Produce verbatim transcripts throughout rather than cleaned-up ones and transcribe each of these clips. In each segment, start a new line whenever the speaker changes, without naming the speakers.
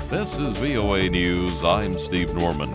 This is V O A News. I'm Steve Norman.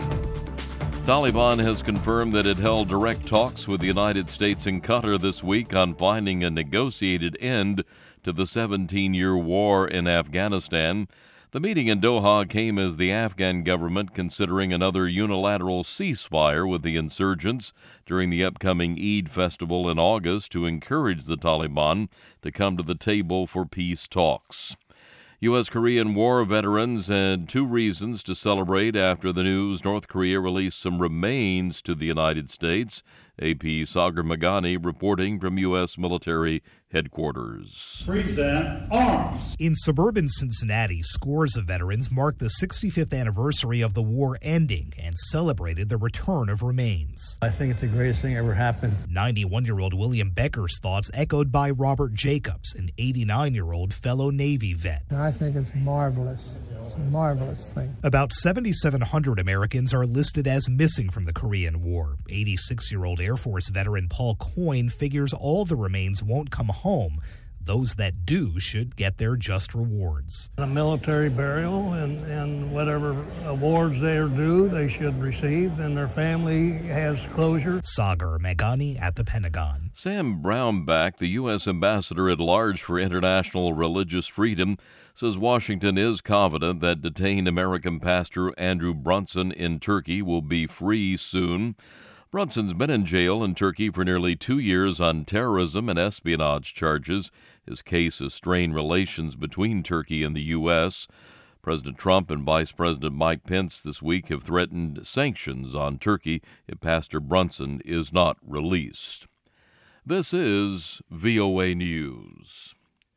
Taliban has confirmed that it held direct talks with the United States and Qatar this week on finding a negotiated end to the seventeen-year war in Afghanistan. The meeting in Doha came as the Afghan government considering another unilateral ceasefire with the insurgents during the upcoming Eid festival in August to encourage the Taliban to come to the table for peace talks. U S-Korean War veterans had two reasons to celebrate after the news North Korea released some remains to the United States. A P Sagar Magani reporting from U S military headquarters.
Present arms.
In suburban Cincinnati, scores of veterans marked the sixty-fifth anniversary of the war ending and celebrated the return of remains.
I think it's the greatest thing ever happened.
ninety-one-year-old William Becker's thoughts echoed by Robert Jacobs, an eighty-nine-year-old fellow Navy vet.
I think it's marvelous. It's a marvelous thing.
About seventy-seven hundred Americans are listed as missing from the Korean War. eighty-six-year-old Air Force veteran Paul Coyne figures all the remains won't come home. Those that do should get their just rewards.
A military burial and, and whatever awards they are due, they should receive, and their family has closure.
Sagar Magani at the Pentagon.
Sam Brownback, the U S ambassador at large for international religious freedom, says Washington is confident that detained American pastor Andrew Brunson in Turkey will be free soon. Brunson's been in jail in Turkey for nearly two years on terrorism and espionage charges. His case has strained relations between Turkey and the U S. President Trump and Vice President Mike Pence this week have threatened sanctions on Turkey if Pastor Brunson is not released. This is V O A News.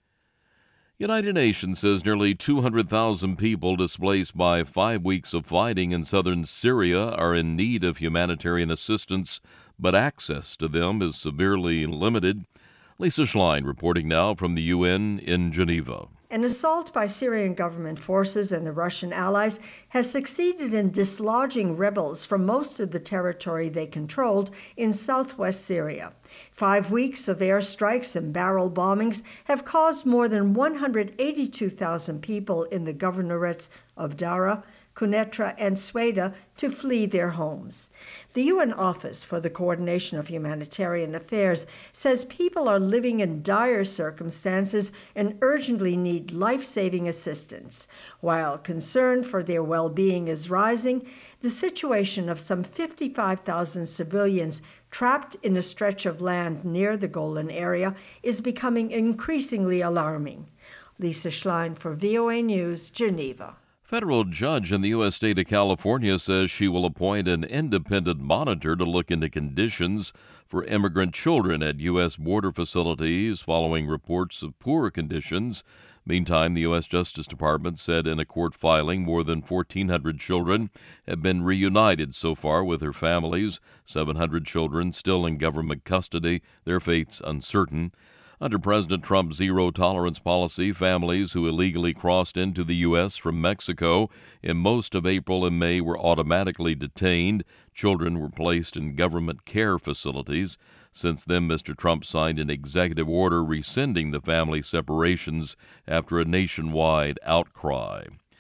United Nations says nearly two hundred thousand people displaced by five weeks of fighting in southern Syria are in need of humanitarian assistance, but access to them is severely limited. Lisa Schlein reporting now from the U N in Geneva.
An assault by Syrian government forces and the Russian allies has succeeded in dislodging rebels from most of the territory they controlled in southwest Syria. Five weeks of airstrikes and barrel bombings have caused more than one hundred eighty-two thousand people in the governorates of Dara, Quneitra, and Sweda to flee their homes. The U N Office for the Coordination of Humanitarian Affairs says people are living in dire circumstances and urgently need life-saving assistance. While concern for their well-being is rising, the situation of some fifty-five thousand civilians trapped in a stretch of land near the Golan area is becoming increasingly alarming. Lisa Schlein for V O A News, Geneva.
Federal judge in the U S state of California says she will appoint an independent monitor to look into conditions for immigrant children at U S border facilities following reports of poor conditions. Meantime, the U S Justice Department said in a court filing more than fourteen hundred children have been reunited so far with their families. seven hundred children still in government custody, their fates uncertain. Under President Trump's zero-tolerance policy, families who illegally crossed into the U S from Mexico in most of April and May were automatically detained. Children were placed in government care facilities. Since then, Mister Trump signed an executive order rescinding the family separations after a nationwide outcry.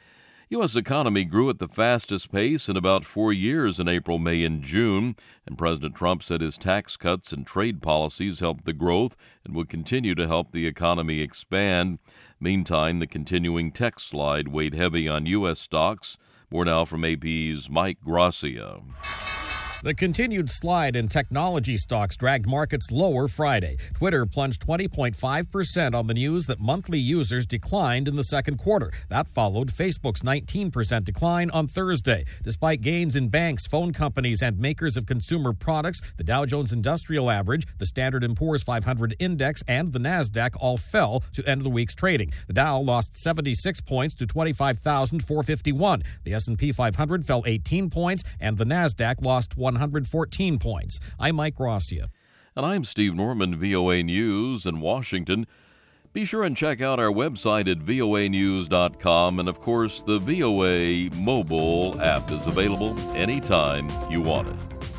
U S economy grew at the fastest pace in about four years in April, May, and June, and President Trump said his tax cuts and trade policies helped the growth and would continue to help the economy expand. Meantime, the continuing tech slide weighed heavy on U S stocks. More now from A P's Mike Gracia.
The continued slide in technology stocks dragged markets lower Friday. Twitter plunged twenty point five percent on the news that monthly users declined in the second quarter. That followed Facebook's nineteen percent decline on Thursday. Despite gains in banks, phone companies, and makers of consumer products, the Dow Jones Industrial Average, the Standard and Poor's five hundred Index, and the Nasdaq all fell to end the week's trading. The Dow lost seventy-six points to twenty-five thousand four hundred fifty-one. The S and P five hundred fell eighteen points, and the Nasdaq lost one hundred fourteen points. I'm Mike Gracia.
And I'm Steve Norman, V O A News in Washington. Be sure and check out our website at V O A news dot com. And, of course, the V O A mobile app is available anytime you want it.